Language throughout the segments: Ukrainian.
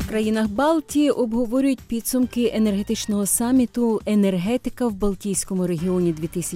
країнах Балтії обговорюють підсумки енергетичного саміту «Енергетика в Балтійському регіоні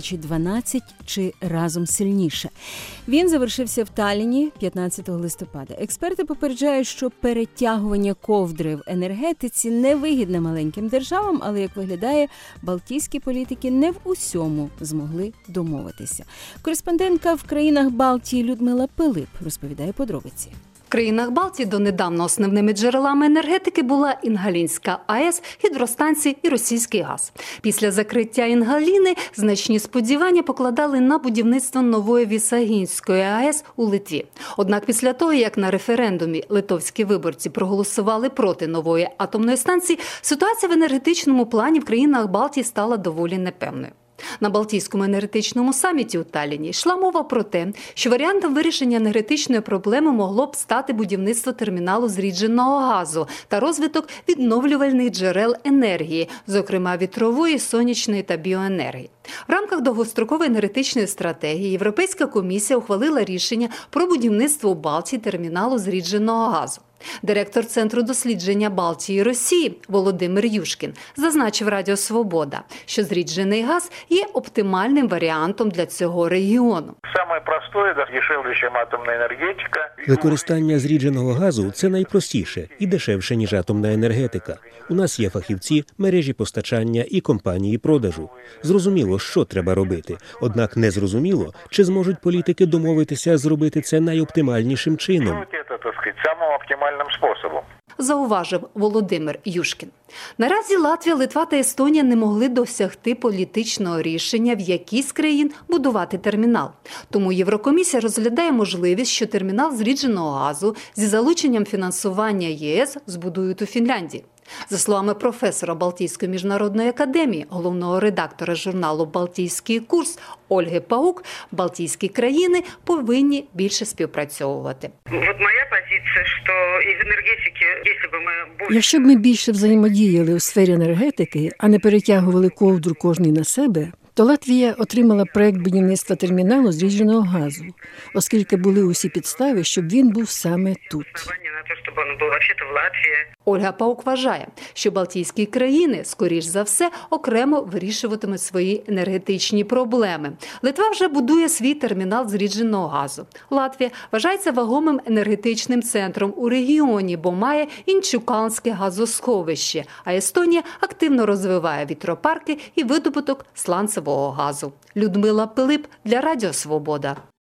2012» чи «Разом сильніше». Він завершився в Талліні 15 листопада. Експерти попереджають, що перетягування ковдри в енергетиці невигідне маленьким державам, але, як виглядає, балтійські політики не в усьому змогли домовитися. Кореспондентка в країнах Балтії Людмила Пилип розповідає подробиці. В країнах Балтії донедавна основними джерелами енергетики була Інгалінська АЕС, гідростанції і російський газ. Після закриття Інгаліни значні сподівання покладали на будівництво нової Вісагінської АЕС у Литві. Однак після того, як на референдумі литовські виборці проголосували проти нової атомної станції, ситуація в енергетичному плані в країнах Балтії стала доволі непевною. На Балтійському енергетичному саміті у Талліні йшла мова про те, що варіантом вирішення енергетичної проблеми могло б стати будівництво терміналу зрідженого газу та розвиток відновлювальних джерел енергії, зокрема вітрової, сонячної та біоенергії. В рамках довгострокової енергетичної стратегії Європейська комісія ухвалила рішення про будівництво у Балтії терміналу зрідженого газу. Директор Центру дослідження Балтії і Росії Володимир Юшкін зазначив Радіо Свобода, що зріджений газ є оптимальним варіантом для цього регіону. Саме просте, дешевше, ніж атомна енергетика. Використання зрідженого газу – це найпростіше і дешевше, ніж атомна енергетика. У нас є фахівці, мережі постачання і компанії продажу. Зрозуміло, що треба робити. Однак не зрозуміло, чи зможуть політики домовитися зробити це найоптимальнішим чином. Самим оптимальним способом. Зауважив Володимир Юшкін. Наразі Латвія, Литва та Естонія не могли досягти політичного рішення, в якій з країн будувати термінал. Тому Єврокомісія розглядає можливість, що термінал зрідженого газу зі залученням фінансування ЄС збудують у Фінляндії. За словами професора Балтійської міжнародної академії, головного редактора журналу «Балтійський курс» Ольги Паук, балтійські країни повинні більше співпрацьовувати. Моя позиція, що і в енергетиці, якщо б ми більше взаємодіяли у сфері енергетики, а не перетягували ковдру кожний на себе, то Латвія отримала проект будівництва терміналу зрідженого газу, оскільки були усі підстави, щоб він був саме тут. Ольга Паук вважає, що балтійські країни, скоріш за все, окремо вирішуватимуть свої енергетичні проблеми. Литва вже будує свій термінал зрідженого газу. Латвія вважається вагомим енергетичним центром у регіоні, бо має Інчуканське газосховище, а Естонія активно розвиває вітропарки і видобуток сланцевого газу. Людмила Пилип для Радіо Свобода.